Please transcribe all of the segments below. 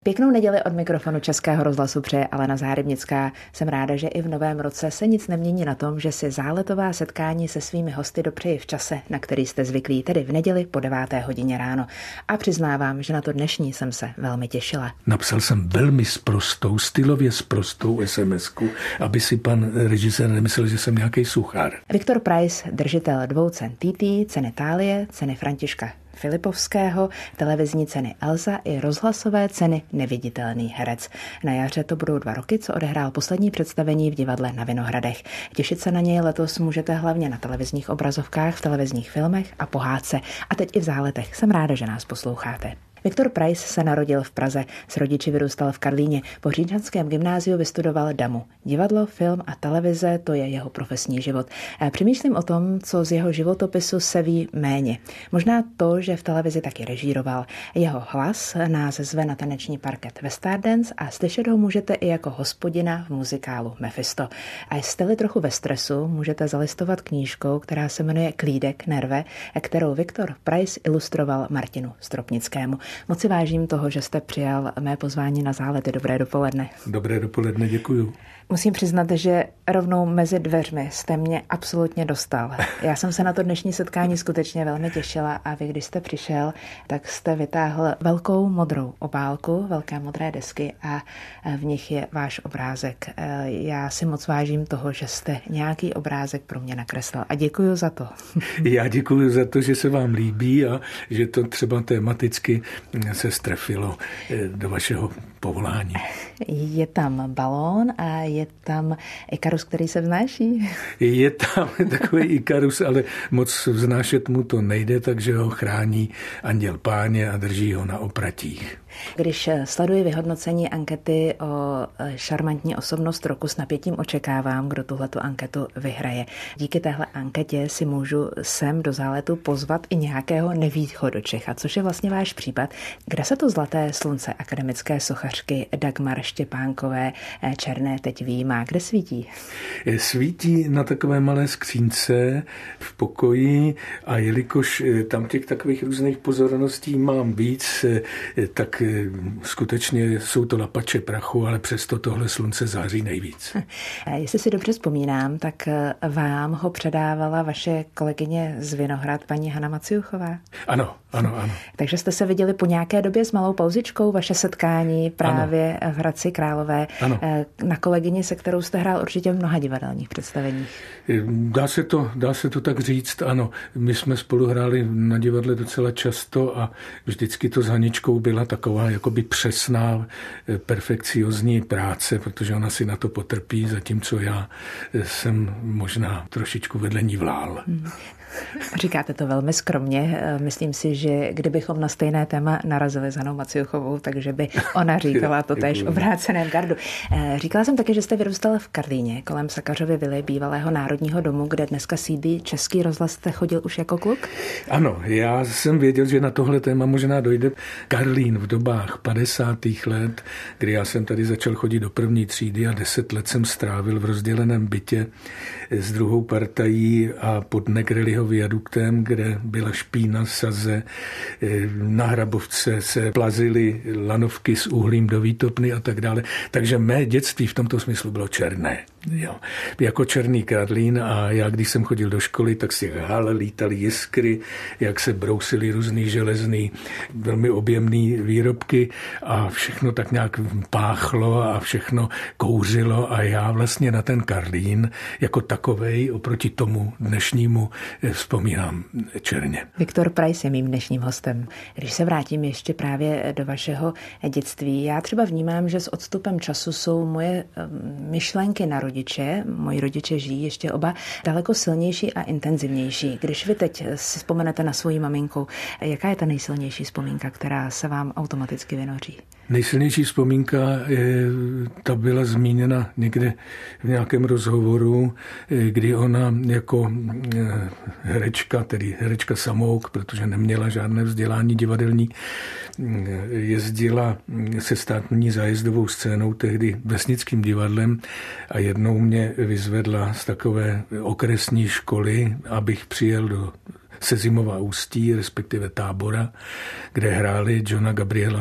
Pěknou neděli od mikrofonu Českého rozhlasu přeje Alena Záhrebnická. Jsem ráda, že i v novém roce se nic nemění na tom, že si záletová setkání se svými hosty dopřeji v čase, na který jste zvyklí, tedy v neděli po 9. hodině ráno. A přiznávám, že na to dnešní jsem se velmi těšila. Napsal jsem velmi sprostou, stylově sprostou SMS-ku, aby si pan režisér nemyslel, že jsem nějaký suchár. Viktor Preiss, držitel 2 cen TT, ceny Thálie, ceny Františka Filipovského, televizní ceny Elza i rozhlasové ceny Neviditelný herec. Na jaře to budou 2 roky, co odehrál poslední představení v divadle na Vinohradech. Těšit se na něj letos můžete hlavně na televizních obrazovkách, v televizních filmech a pohádce. A teď i v záletech. Jsem ráda, že nás posloucháte. Viktor Preiss se narodil v Praze, s rodiči vyrůstal v Karlíně, po Říčanském gymnáziu vystudoval DAMU. Divadlo, film a televize, to je jeho profesní život. Přemýšlím o tom, co z jeho životopisu se ví méně. Možná to, že v televizi taky režíroval. Jeho hlas nás zve na taneční parket ve Stardance a slyšet ho můžete i jako hospodina v muzikálu Mephisto. A jste-li trochu ve stresu, můžete zalistovat knížkou, která se jmenuje Klídek nerve, kterou Viktor Preiss ilustroval Martinu Stropnickému. Moc si vážím toho, že jste přijal mé pozvání na zálety. Dobré dopoledne. Dobré dopoledne, děkuju. Musím přiznat, že rovnou mezi dveřmi jste mě absolutně dostal. Já jsem se na to dnešní setkání skutečně velmi těšila a vy, když jste přišel, tak jste vytáhl velkou modrou obálku, velké modré desky a v nich je váš obrázek. Já si moc vážím toho, že jste nějaký obrázek pro mě nakreslil a děkuju za to. Já děkuju za to, že se vám líbí a že to třeba tematicky se strefilo do vašeho povolání. Je tam balón a je tam Ikarus, který se vznáší. Je tam takový Ikarus, ale moc vznášet mu to nejde, takže ho chrání anděl Páně a drží ho na opratích. Když sleduji vyhodnocení ankety o šarmantní osobnost roku, s napětím očekávám, kdo tuhletu anketu vyhraje. Díky téhle anketě si můžu sem do záletu pozvat i nějakého nevýchodočecha, což je vlastně váš případ. Kde se to zlaté slunce akademické sochařky Dagmar Štěpánkové Černé teď výjímá? Kde svítí? Svítí na takové malé skřínce v pokoji a jelikož tam těch takových různých pozorností mám víc, tak skutečně jsou to lapače prachu, ale přesto tohle slunce září nejvíc. Jestli si dobře vzpomínám, tak vám ho předávala vaše kolegyně z Vinohrad, paní Hana Maciuchová. Ano. Takže jste se viděli po nějaké době s malou pauzičkou, vaše setkání právě v Hradci Králové. Ano. Na kolegyni, se kterou jste hrál určitě v mnoha divadelních představeních. Dá se to tak říct, ano. My jsme spolu hráli na divadle docela často a vždycky to s Haničkou byla taková jakoby přesná, perfekciozní práce, protože ona si na to potrpí, zatímco já jsem možná trošičku vedle ní vlál. Říkáte to velmi skromně. Myslím si, že kdybychom na stejné téma narazili s Hanou Maciuchovou, takže by ona říkala to též obráceném gardu. Říkala jsem taky, že jste vyrůstal v Karlíně, kolem Sakařovy vily, bývalého Národního domu, kde dneska sídlí Český rozhlas. Jste chodil už jako kluk? Ano, já jsem věděl, že na tohle téma možná dojde. Karlín v dobách 50. let, kdy já jsem tady začal chodit do 1. třídy a 10 let jsem strávil v rozděleném bytě s druhou partají a pod Negrelliho viaduktem, kde byla špína, saze, na Hrabovce se plazily lanovky s uhlím do výtopny a tak dále. Takže mé dětství v tomto smyslu bylo černé. Jo. Jako černý Karlín a já, když jsem chodil do školy, tak si hale lítaly jiskry, jak se brousily různý železný, velmi objemný výrobky a všechno tak nějak páchlo a všechno kouřilo a já vlastně na ten Karlín jako takovej oproti tomu dnešnímu vzpomínám černě. Viktor Preiss je mým dnešním hostem. Když se vrátím ještě právě do vašeho dětství, já třeba vnímám, že s odstupem času jsou moje myšlenky na rodiče, moji rodiče žijí ještě oba, daleko silnější a intenzivnější. Když vy teď si vzpomenete na svoji maminku, jaká je ta nejsilnější vzpomínka, která se vám automaticky vynoří? Nejsilnější vzpomínka, ta byla zmíněna někde v nějakém rozhovoru, kdy ona jako herečka, tedy herečka samouk, protože neměla žádné vzdělání divadelní, jezdila se státní zájezdovou scénou, tehdy vesnickým divadlem a jednou mě vyzvedla z takové okresní školy, abych přijel do Sezimova Ústí, respektive Tábora, kde hráli Jona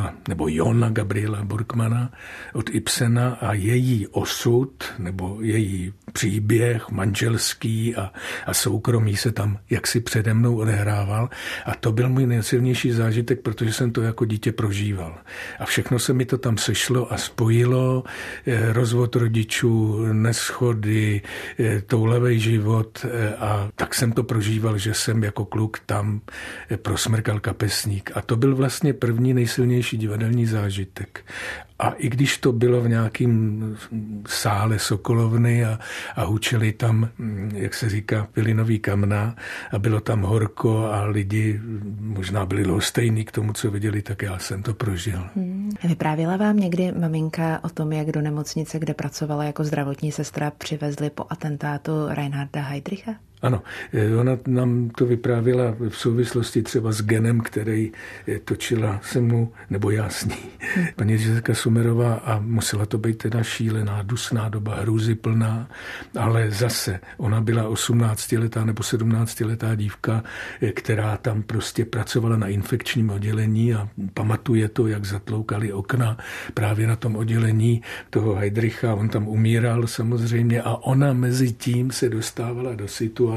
Gabriela Borkmana od Ibsena a její osud nebo její příběh manželský a soukromý se tam jaksi přede mnou odehrával a to byl můj nejsilnější zážitek, protože jsem to jako dítě prožíval. A všechno se mi to tam sešlo a spojilo, rozvod rodičů, neschody, toulavej život a tak jsem to prožíval, že jsem jako kluk tam prosmrkal kapesník. A to byl vlastně první nejsilnější divadelní zážitek. A i když to bylo v nějakém sále Sokolovny a hučeli tam, jak se říká, pilinový kamna a bylo tam horko a lidi možná byli lhostejní k tomu, co viděli, tak já jsem to prožil. Vyprávěla vám někdy maminka o tom, jak do nemocnice, kde pracovala jako zdravotní sestra, přivezli po atentátu Reinharda Heydricha? Ano, ona nám to vyprávěla v souvislosti třeba s Genem, který točila se mnou, nebo já s ní, paní Jessica Sumerová a musela to být teda šílená, dusná doba, hrůzy plná, ale zase ona byla 18letá nebo 17letá dívka, která tam prostě pracovala na infekčním oddělení a pamatuje to, jak zatloukali okna právě na tom oddělení toho Heydricha, on tam umíral samozřejmě a ona mezi tím se dostávala do situace,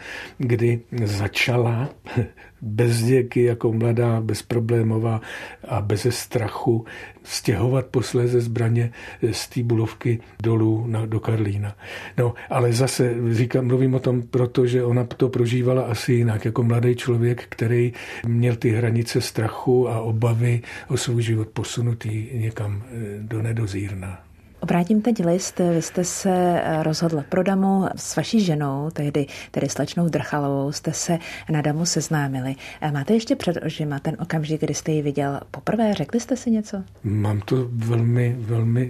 kdy začala bez děky, jako mladá, bezproblémová a beze strachu stěhovat posléze zbraně z té Bulovky dolů do Karlína. No, ale zase mluvím o tom, protože ona to prožívala asi jinak, jako mladý člověk, který měl ty hranice strachu a obavy o svůj život posunutý někam do nedozírna. Obrátím teď list. Vy jste se rozhodla pro damu s vaší ženou, tedy slečnou Drchalovou, jste se na damu seznámili. Máte ještě před očima ten okamžik, kdy jste ji viděl poprvé? Řekli jste si něco? Mám to velmi, velmi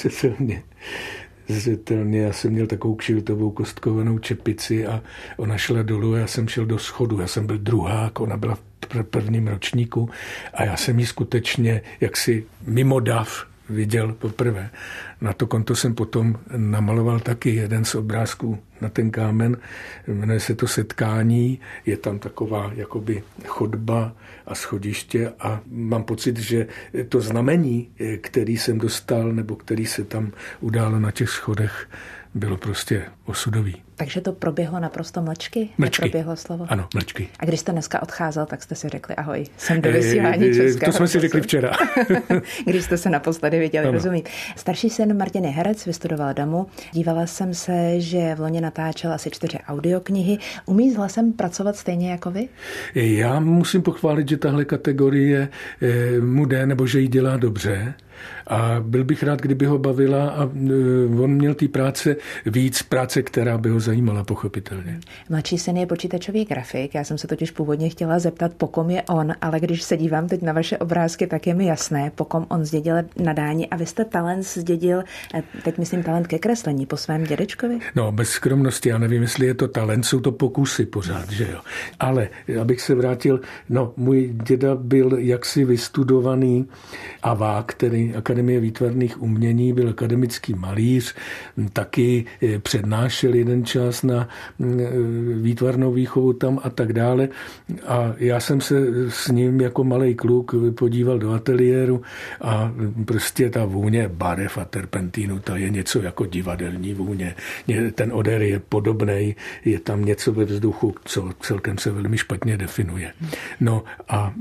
zřetelně. Já jsem měl takovou kšiltovou kostkovanou čepici a ona šla dolů a já jsem šel do schodu. Já jsem byl druhák, ona byla v prvním ročníku a já jsem ji skutečně jaksi mimo dav viděl poprvé. Na to konto jsem potom namaloval taky jeden z obrázků na ten kámen. Jmenuje se to Setkání. Je tam taková jakoby chodba a schodiště a mám pocit, že to znamení, který jsem dostal nebo který se tam událo na těch schodech, bylo prostě osudový. Takže to proběhlo naprosto mlčky? Mlčky. Neproběhlo slovo? Ano, mlčky. A když jste dneska odcházel, tak jste si řekli ahoj, jsem do vysílání Českého. To jsme si řekli včera. Když jste se naposledy viděli, ano. Rozumím. Starší syn Martin je herec, vystudoval damu. Dívala jsem se, že v loni natáčel asi 4 audioknihy. Umí s hlasem pracovat stejně jako vy? Já musím pochválit, že tahle kategorie mu jde, nebo že ji dělá dobře. A byl bych rád, kdyby ho bavila a on měl té práce víc, práce, která by ho zajímala, pochopitelně. Mladší syn je počítačový grafik, já jsem se totiž původně chtěla zeptat, po kom je on, ale když se dívám teď na vaše obrázky, tak je mi jasné, po kom on zdědil nadání a vy jste talent zdědil, teď myslím talent ke kreslení, po svém dědečkovi? No, bez skromnosti, já nevím, jestli je to talent, jsou to pokusy pořád, že jo. Ale abych se vrátil, můj děda byl jaksi vystudovaný avák, který Akademie výtvarných umění, byl akademický malíř, taky přednášel jeden čas na výtvarnou výchovu tam a tak dále. A já jsem se s ním jako malej kluk podíval do ateliéru a prostě ta vůně barev a terpentínu, ta je něco jako divadelní vůně. Ten odér je podobnej, je tam něco ve vzduchu, co celkem se velmi špatně definuje. No a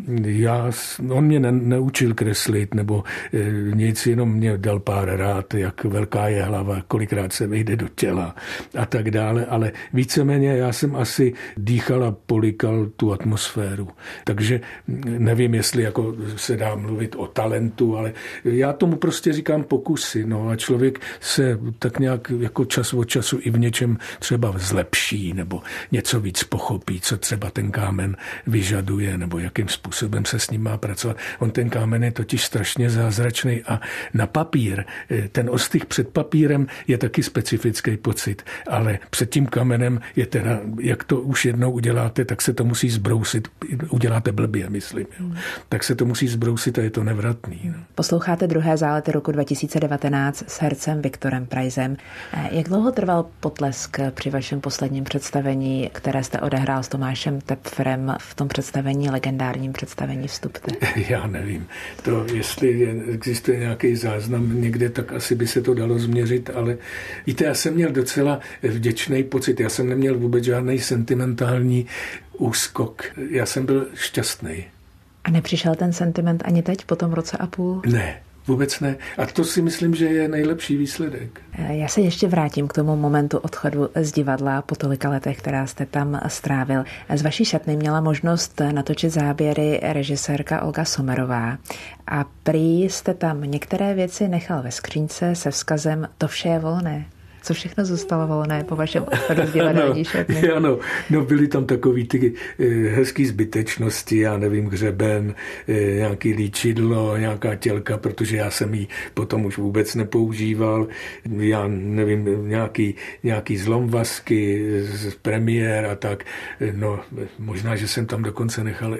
on mě neučil kreslit nebo nic, jenom mě dal pár rád, jak velká je hlava, kolikrát se vejde do těla a tak dále, ale víceméně já jsem asi dýchal a polikal tu atmosféru. Takže nevím, jestli jako se dá mluvit o talentu, ale já tomu prostě říkám pokusy. No a člověk se tak nějak jako čas od času i v něčem třeba zlepší nebo něco víc pochopí, co třeba ten kámen vyžaduje nebo jakým způsobem se s ním má pracovat. On ten kámen je totiž strašně zázračný vděčný. A na papír, ten ostych před papírem je taky specifický pocit, ale před tím kamenem je teda, jak to už jednou uděláte, tak se to musí zbrousit. Uděláte blbě, myslím. Jo. Tak se to musí zbrousit a je to nevratný. No. Posloucháte Druhé zálety roku 2019 s hercem Viktorem Preisem. Jak dlouho trval potlesk při vašem posledním představení, které jste odehrál s Tomášem Tepfrem v tom představení, legendárním představení Vstupte? Já nevím. To, jestli existuje nějaký záznam někde, tak asi by se to dalo změřit, ale víte, já jsem měl docela vděčný pocit. Já jsem neměl vůbec žádný sentimentální úskok. Já jsem byl šťastný. A nepřišel ten sentiment ani teď, po tom roce a půl? Ne. Vůbec ne. A to si myslím, že je nejlepší výsledek. Já se ještě vrátím k tomu momentu odchodu z divadla po tolika letech, která jste tam strávil. Z vaší šatny měla možnost natočit záběry režisérka Olga Sommerová. A prý jste tam některé věci nechal ve skřínce se vzkazem to vše je volné. Co všechno zůstalo volné po vašem odchodu z divadelní šatny? Ano, no byly tam takový ty hezký zbytečnosti, já nevím, hřeben, nějaký líčidlo, nějaká tělka, protože já jsem ji potom už vůbec nepoužíval, já nevím, nějaký zlomvazky z premiér a tak. No, možná, že jsem tam dokonce nechal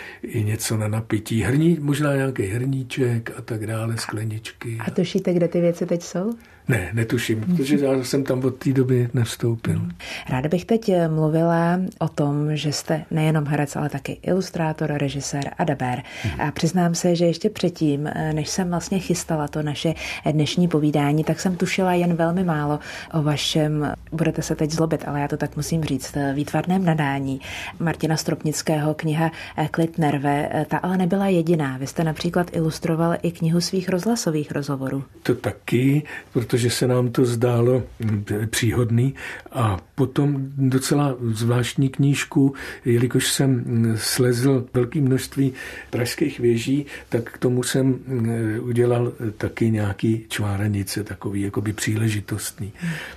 i něco na napití. Možná nějaký hrníček a tak dále, skleničky. A tušíte, kde ty věci teď jsou? Ne, netuším, protože já jsem tam od té doby nevstoupil. Ráda bych teď mluvila o tom, že jste nejenom herec, ale taky ilustrátor, režisér a dabér. A přiznám se, že ještě předtím, než jsem vlastně chystala to naše dnešní povídání, tak jsem tušila jen velmi málo o vašem, budete se teď zlobit, ale já to tak musím říct, výtvarném nadání Martina Stropnického, kniha Klid nerve, ta ale nebyla jediná. Vy jste například ilustroval i knihu svých rozhlasových rozhovorů. To taky, protože se nám to zdálo příhodný a potom docela zvláštní knížku, jelikož jsem slezl velké množství pražských věží, tak k tomu jsem udělal taky nějaký čváranice, takový jakoby příležitostný.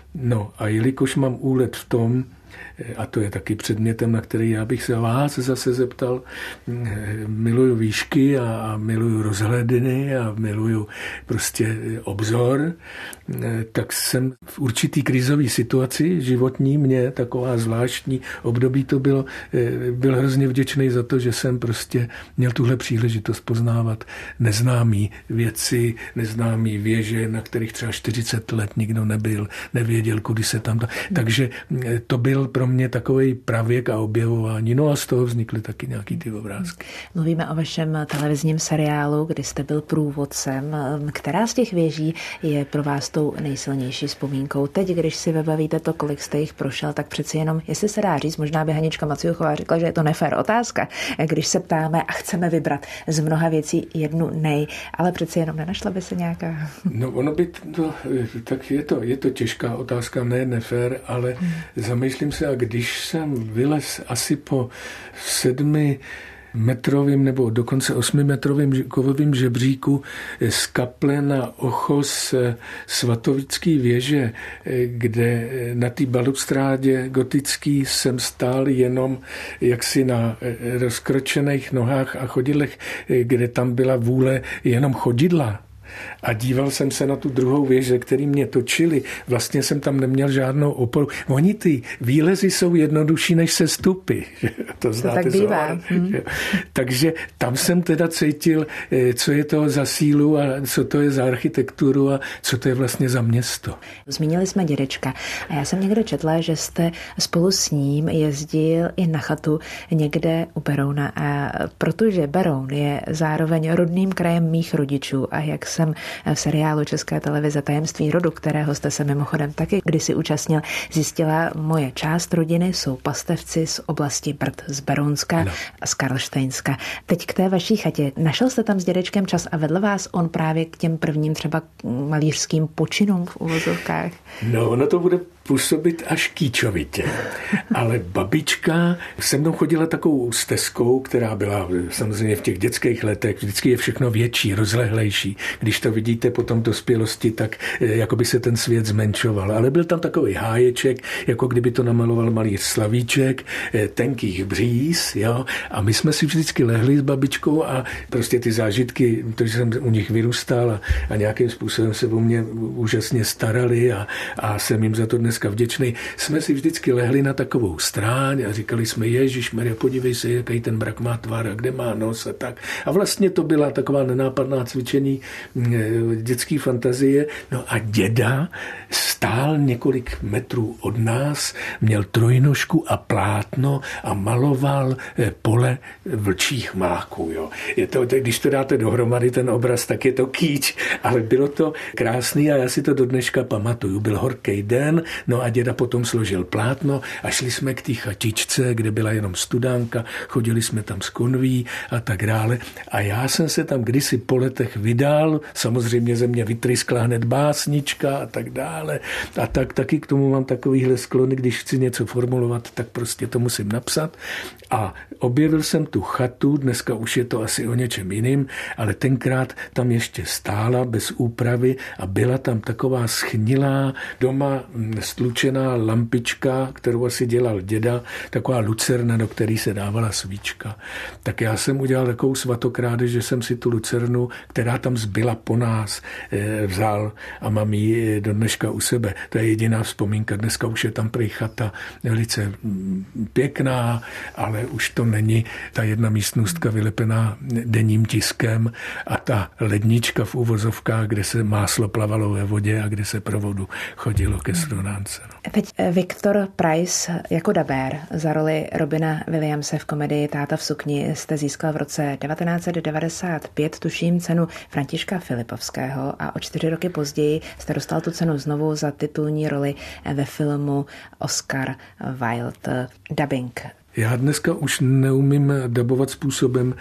No a jelikož mám úlet v tom, a to je taky předmětem, na který já bych se vás zase zeptal, miluju výšky a miluju rozhledny a miluju prostě obzor, tak jsem v určitý krizové situaci životní, mě taková zvláštní období to bylo, byl hrozně vděčný za to, že jsem prostě měl tuhle příležitost poznávat neznámý věci, neznámý věže, na kterých třeba 40 let nikdo nebyl, nevěděl, kudy se tam... Takže to byl pro mě takový pravěk a objevování. No a z toho vznikly taky nějaký ty obrázky. Mluvíme o vašem televizním seriálu, kdy jste byl průvodcem. Která z těch věží je pro vás tou nejsilnější vzpomínkou? Teď, když si vybavíte to, kolik jste jich prošel, tak přeci jenom, jestli se dá říct, možná by Hanička Maciuchová řekla, že je to nefér otázka, když se ptáme a chceme vybrat z mnoha věcí jednu ale přeci jenom nenašla by se nějaká? No ono by to, tak je to těžká otázka, ne nefér, ale zamýšlím se, a když jsem vylez asi po 7metrovým nebo dokonce 8metrovým kovovým žebříku z kaple na ochos Svatovické věže, kde na té balustrádě gotický jsem stál jenom jaksi na rozkročených nohách a chodidlech, kde tam byla vůle jenom chodidla. A díval jsem se na tu druhou věž, ze který mě točili. Vlastně jsem tam neměl žádnou oporu. Oni ty výlezy jsou jednodušší než sestupy. To znáte, tak bývá. Takže tam jsem teda cítil, co je to za sílu a co to je za architekturu a co to je vlastně za město. Zmínili jsme dědečka. A já jsem někde četla, že jste spolu s ním jezdil i na chatu někde u Berouna. A protože Beroun je zároveň rodným krajem mých rodičů a jak jsem v seriálu České televize Tajemství rodu, kterého jste se mimochodem taky kdysi účastnil, zjistila, moje část rodiny jsou pastevci z oblasti Brd, z Berounska a z Karlštejnska. Teď k té vaší chatě. Našel jste tam s dědečkem čas a vedl vás on právě k těm prvním třeba malířským počinům v uvozovkách? No, ono to bude působit až kýčovitě. Ale babička se mnou chodila takovou stezkou, která byla samozřejmě v těch dětských letech, vždycky je všechno větší, rozlehlejší. Když to vidíte potom v dospělosti, tak jako by se ten svět zmenšoval. Ale byl tam takový háječek, jako kdyby to namaloval malíř Slavíček, tenkých bříz, jo. A my jsme si vždycky lehli s babičkou a prostě ty zážitky, protože jsem u nich vyrůstal a nějakým způsobem se o mě úžasně starali a jsem jim za to dneska vděčný. Jsme si vždycky lehli na takovou stráň a říkali jsme, Ježišmarja, podívej se, jaký ten brak má tvar a kde má nos a tak. A vlastně to byla taková nenápadná cvičení dětské fantazie. No a děda stál několik metrů od nás, měl trojnožku a plátno a maloval pole vlčích máků. Jo. Je to, když to dáte dohromady ten obraz, tak je to kýč, ale bylo to krásný a já si to do dneška pamatuju. Byl horký den, no a děda potom složil plátno a šli jsme k té chatičce, kde byla jenom studánka, chodili jsme tam z konví a tak dále. A já jsem se tam kdysi po letech vydal, samozřejmě ze mě vytryskla hned básnička a tak dále. A tak taky k tomu mám takovýhle sklony, když chci něco formulovat, tak prostě to musím napsat. A objevil jsem tu chatu, dneska už je to asi o něčem jiným, ale tenkrát tam ještě stála bez úpravy a byla tam taková schnilá doma stlučená lampička, kterou asi dělal děda, taková lucerna, do které se dávala svíčka. Tak já jsem udělal takovou svatokrádež, že jsem si tu lucernu, která tam zbyla po nás, vzal a mám ji do dneška u sebe. To je jediná vzpomínka. Dneska už je tam prý chata velice pěkná, ale už to není ta jedna místnostka vylepená denním tiskem a ta lednička v uvozovkách, kde se máslo plavalo ve vodě a kde se pro vodu chodilo ke srovnánce. No. Teď Viktor Price jako dabér za roli Robina Williamse v komedii Táta v sukni jste získal v roce 1995, tuším, cenu Františka Filipovského a o 4 roky později jste dostal tu cenu znovu za titulní roli ve filmu Oscar Wilde. Dubbing. Já dneska už neumím dabovat způsobem,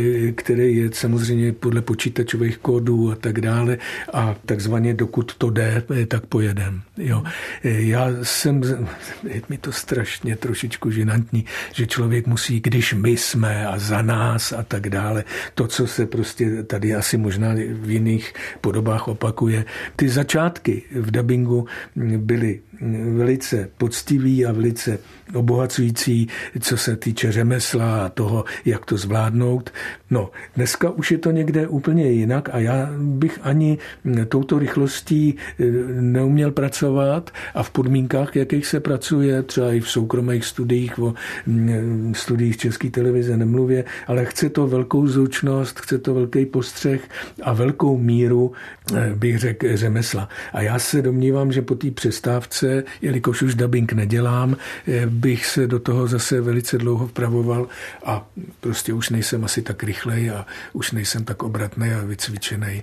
který je samozřejmě podle počítačových kódů a tak dále a takzvaně dokud to jde, tak pojedem. Jo. Já jsem, je mi to strašně trošičku žinantní, že člověk musí, když my jsme a za nás a tak dále, to, co se prostě tady asi možná v jiných podobách opakuje. Ty začátky v dabingu byly velice poctivý a velice obohacující, co se týče řemesla a toho, jak to zvládnout. No, dneska už je to někde úplně jinak a já bych ani touto rychlostí neuměl pracovat a v podmínkách, jakých se pracuje, třeba i v soukromých studiích, o studiích České televize nemluvě, ale chce to velkou zručnost, chce to velký postřeh a velkou míru, bych řekl, řemesla. A já se domnívám, že po té přestávce, jelikož už dabing nedělám, bych se do toho zase velice dlouho vpravoval a prostě už nejsem asi tak rychlej a už nejsem tak obratný a vycvičený.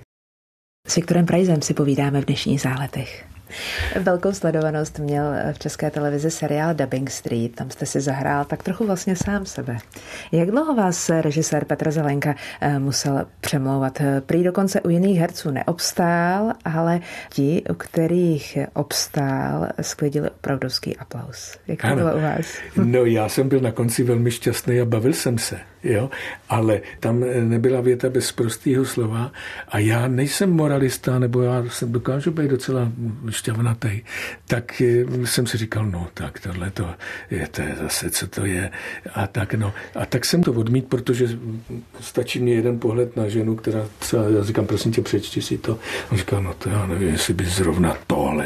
S Viktorem Pricem si povídáme v dnešních záletech. Velkou sledovanost měl v České televizi seriál Dubbing Street. Tam jste si zahrál tak trochu vlastně sám sebe. Jak dlouho vás režisér Petr Zelenka musel přemlouvat? Prý dokonce u jiných herců neobstál, ale ti, u kterých obstál, sklidili opravdovský aplaus. Jak to bylo u vás? No, já jsem byl na konci velmi šťastný a bavil jsem se. Jo? Ale tam nebyla věta bez prostého slova a já nejsem moralista, nebo já jsem dokážu být docela šťavnatý, tak jsem si říkal, no tak tohle to je zase, co to je a tak no. A tak jsem to odmít, protože stačí mě jeden pohled na ženu, která třeba, já říkám, prosím tě, přečti si to. On říkal, no to já nevím, jestli by zrovna tohle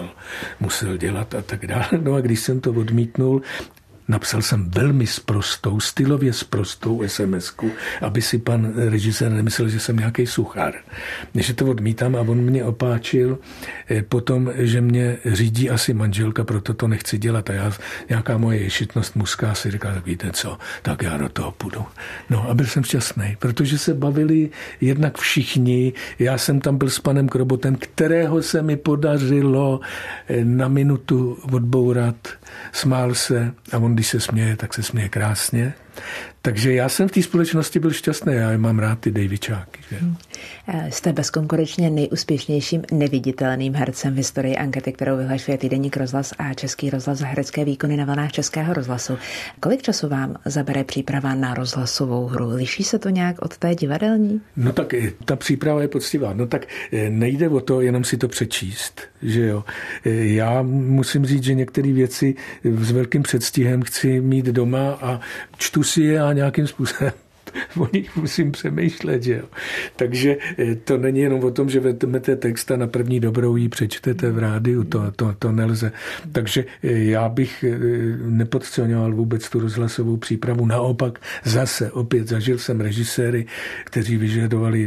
musel dělat a tak dále. No a když jsem to odmítnul, napsal jsem velmi sprostou, stylově sprostou SMS-ku, aby si pan režisér nemyslel, že jsem nějaký suchár. Že to odmítám a on mě opáčil potom, že mě řídí asi manželka, proto to nechci dělat. A já, nějaká moje ješitnost muská, si říká, tak víte co, tak já do toho půjdu. No a byl jsem šťastný, protože se bavili jednak všichni. Já jsem tam byl s panem Krobotem, kterého se mi podařilo na minutu odbourat. Smál se a on, když se směje, tak se směje krásně. Takže já jsem v té společnosti byl šťastný, já mám rád ty Davičáky. Že? Jste bezkonkurenčně nejúspěšnějším neviditelným hercem v historii ankety, kterou vyhlašuje týdeník Rozhlas a Český rozhlas za herecké výkony na vlnách Českého rozhlasu. Kolik času vám zabere příprava na rozhlasovou hru? Liší se to nějak od té divadelní? No tak ta příprava je poctivá. No tak nejde o to jenom si to přečíst, že jo. Já musím říct, že některé věci s velkým předstihem chci mít doma a čtu si je a nějakým způsobem o nich musím přemýšlet, že jo. Takže to není jenom o tom, že vezmete text a na první dobrou ji přečtete v rádiu, to nelze. Takže já bych nepodceňoval vůbec tu rozhlasovou přípravu. Naopak zase opět zažil jsem režiséry, kteří vyžadovali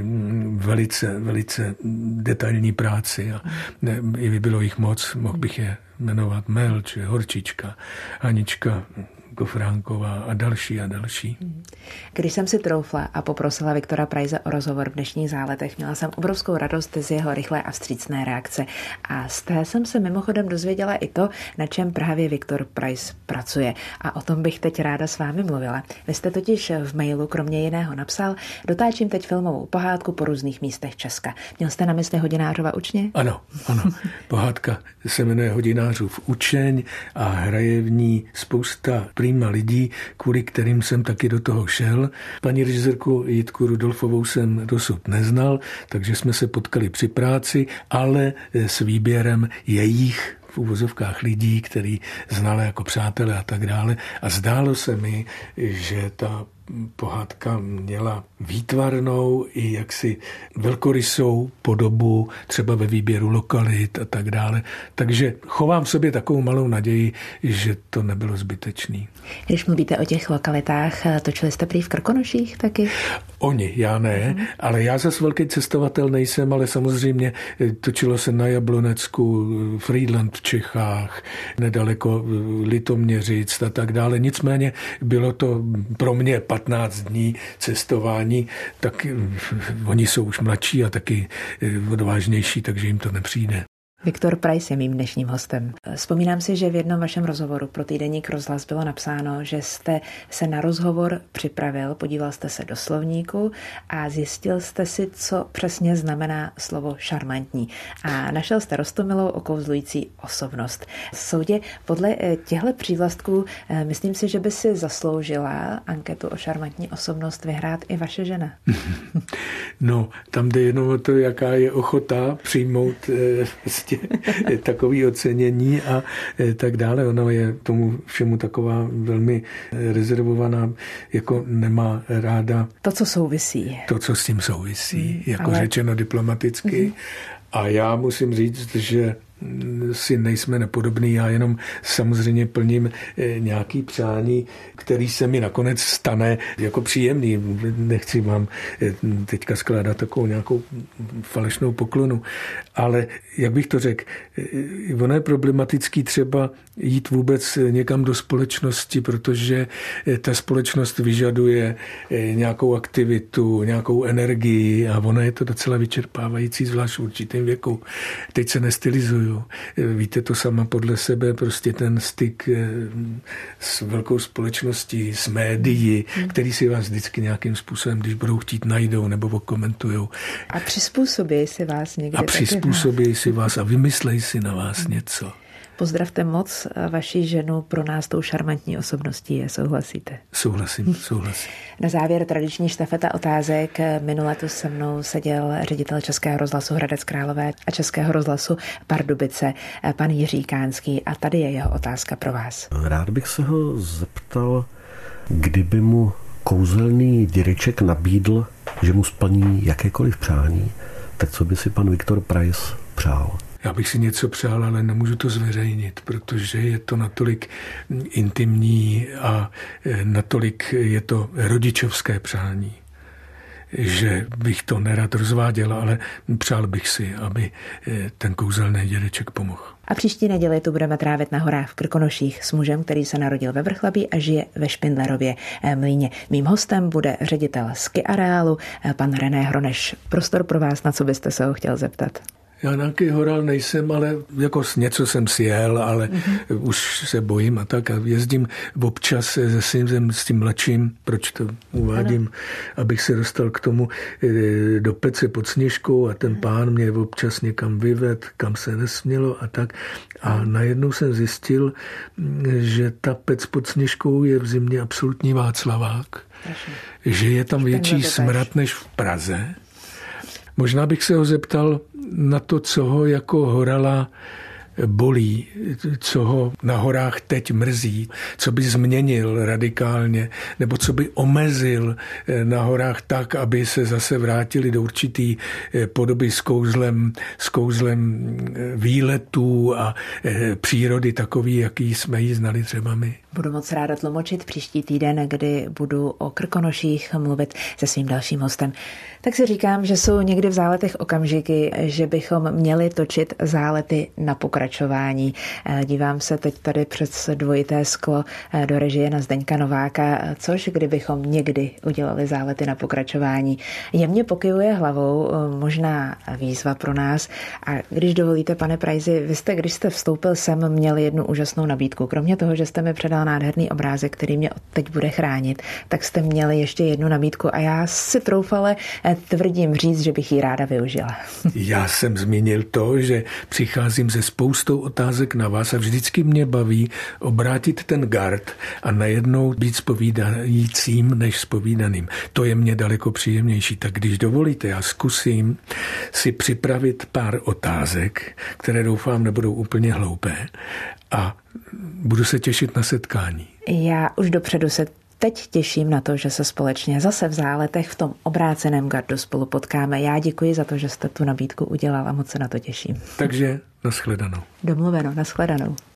velice detailní práci a i bylo jich moc, mohl bych je jmenovat Melč, Horčička, Anička Kofránková a další a další. Když jsem si troufla a poprosila Viktora Praise o rozhovor v dnešních záletech, měla jsem obrovskou radost z jeho rychlé a vstřícné reakce. A z té jsem se mimochodem dozvěděla i to, na čem právě Viktor Prais pracuje. A o tom bych teď ráda s vámi mluvila. Vy jste totiž v mailu kromě jiného napsal: dotáčím teď filmovou pohádku po různých místech Česka. Měl jste na mysli Hodinářova učně? Ano. Pohádka se jmenuje Hodinářův učeň a hraje v ní spousta prýma lidí, kvůli kterým jsem taky do toho šel. Paní režisérku Jitku Rudolfovou jsem dosud neznal, takže jsme se potkali při práci, ale s výběrem jejich v uvozovkách lidí, který znali jako přátelé a tak dále. A zdálo se mi, že ta pohádka měla výtvarnou i jaksi velkorysou podobu, třeba ve výběru lokalit a tak dále. Takže chovám v sobě takovou malou naději, že to nebylo zbytečný. Když mluvíte o těch lokalitách, točili jste prý v Krkonoších taky? Oni, já ne, ale já zase velký cestovatel nejsem, ale samozřejmě točilo se na Jablonecku, Frýdlant v Čechách, nedaleko Litoměřic a tak dále. Nicméně bylo to pro mě 15 dní cestování, tak oni jsou už mladší a taky odvážnější, takže jim to nepřijde. Viktor Prais je mým dnešním hostem. Vzpomínám si, že v jednom vašem rozhovoru pro týdeník Rozhlas bylo napsáno, že jste se na rozhovor připravil, podíval jste se do slovníku a zjistil jste si, co přesně znamená slovo šarmantní. A našel jste roztomilou okouzlující osobnost. V soudě podle těchto přívlastků myslím si, že by si zasloužila anketu o šarmantní osobnost vyhrát i vaše žena. No, tam jde jenom o to, jaká je ochota přijmout takový ocenění a tak dále. Ona je tomu všemu taková velmi rezervovaná, jako nemá ráda to, co souvisí. To, co s tím souvisí, jako řečeno diplomaticky. A já musím říct, že si nejsme nepodobný, já jenom samozřejmě plním nějaký přání, který se mi nakonec stane jako příjemný. Nechci vám teďka skládat takovou nějakou falešnou poklonu, ale jak bych to řekl, ono je problematický třeba jít vůbec někam do společnosti, protože ta společnost vyžaduje nějakou aktivitu, nějakou energii a ono je to docela vyčerpávající, zvlášť v určitém věku. Teď se nestylizuju. Víte to sama podle sebe, prostě ten styk s velkou společností, s médií, který si vás vždycky nějakým způsobem, když budou chtít, najdou nebo okomentujou. A přizpůsobí si vás někdy. A přizpůsobí si vás a vymyslej si na vás něco. Pozdravte moc vaši ženu, pro nás tou šarmantní osobností je, souhlasíte? Souhlasím. Na závěr tradiční štafeta otázek. Minule tu se mnou seděl ředitel Českého rozhlasu Hradec Králové a Českého rozhlasu Pardubice, pan Jiří Kánský, a tady je jeho otázka pro vás. Rád bych se ho zeptal, kdyby mu kouzelný dědeček nabídl, že mu splní jakékoliv přání, tak co by si pan Viktor Prais přál? Já bych si něco přál, ale nemůžu to zveřejnit, protože je to natolik intimní a natolik je to rodičovské přání, že bych to nerad rozváděl, ale přál bych si, aby ten kouzelný dědeček pomohl. A příští neděli tu budeme trávit na horách v Krkonoších s mužem, který se narodil ve Vrchlabí a žije ve Špindlerově Mlýně. Mým hostem bude ředitel Ski Areálu, pan René Hroneš. Prostor pro vás, na co byste se ho chtěl zeptat. Já nějaký horal nejsem, ale jako něco jsem sjel, ale už se bojím a tak. A jezdím občas se synem, s tím mladším, proč to uvádím, abych se dostal k tomu do Pece pod Sněžkou a ten pán mě občas někam vyvedl, kam se nesmělo a tak. A najednou jsem zjistil, že ta Pec pod Sněžkou je v zimě absolutní Václavák. Že je tam větší smrad než v Praze. Možná bych se ho zeptal na to, co ho jako horala bolí, co ho na horách teď mrzí, co by změnil radikálně, nebo co by omezil na horách tak, aby se zase vrátili do určitý podoby s kouzlem výletů a přírody takový, jaký jsme ji znali třeba my. Budu moc ráda tlumočit příští týden, kdy budu o Krkonoších mluvit se svým dalším hostem. Tak si říkám, že jsou někdy v záletech okamžiky, že bychom měli točit zálety na pokračování. Dívám se teď tady přes dvojité sklo do režie na Zdeňka Nováka, což kdybychom někdy udělali zálety na pokračování. Jemně pokyvuje hlavou, možná výzva pro nás. A když dovolíte, pane Prajsi, vy jste, když jste vstoupil sem, měli jednu úžasnou nabídku. Kromě toho, že jste mi předal nádherný obrázek, který mě teď bude chránit, tak jste měli ještě jednu nabídku a já si troufale tvrdím říct, že bych ji ráda využila. Já jsem zmínil to, že přicházím se spoustou otázek na vás a vždycky mě baví obrátit ten gard a najednou být zpovídajícím než zpovídaným. To je mě daleko příjemnější. Tak když dovolíte, já zkusím si připravit pár otázek, které doufám nebudou úplně hloupé a budu se těšit na setkání. Já už dopředu se teď těším na to, že se společně zase v záletech v tom obráceném gardu spolu potkáme. Já děkuji za to, že jste tu nabídku udělal a moc se na to těším. Takže nashledanou. Domluveno, nashledanou.